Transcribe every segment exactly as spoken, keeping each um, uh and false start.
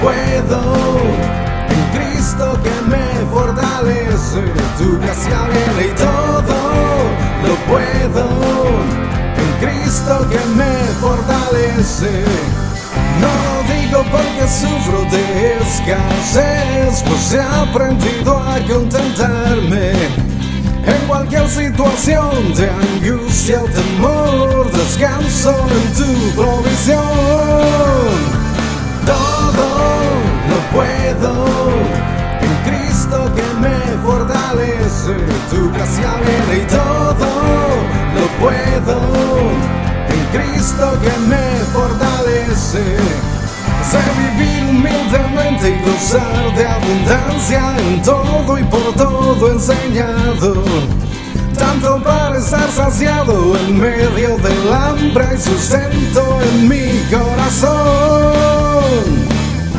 puedo en Cristo que me fortalece. Tu gracia viene y todo lo puedo en Cristo que me fortalece. No lo digo porque sufro de escasez, pues he aprendido a contentarme en cualquier situación de angustia o temor. Descanso en tu provisión. Todo lo puedo en Cristo que me fortalece. Tu gracia viene y todo lo puedo en Cristo que me fortalece. Sé vivir humildemente y gozar de abundancia en todo y por todo enseñado, tanto para estar saciado en medio del hambre y sustento en mi corazón.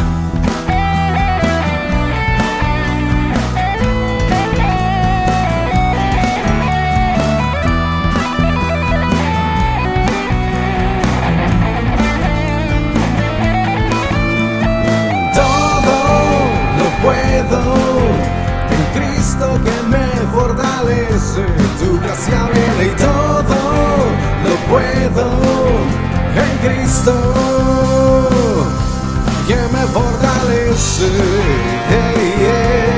En Cristo que me fortalece. Tu gracia viene y todo lo puedo en Cristo que me fortalece. Hey, yeah.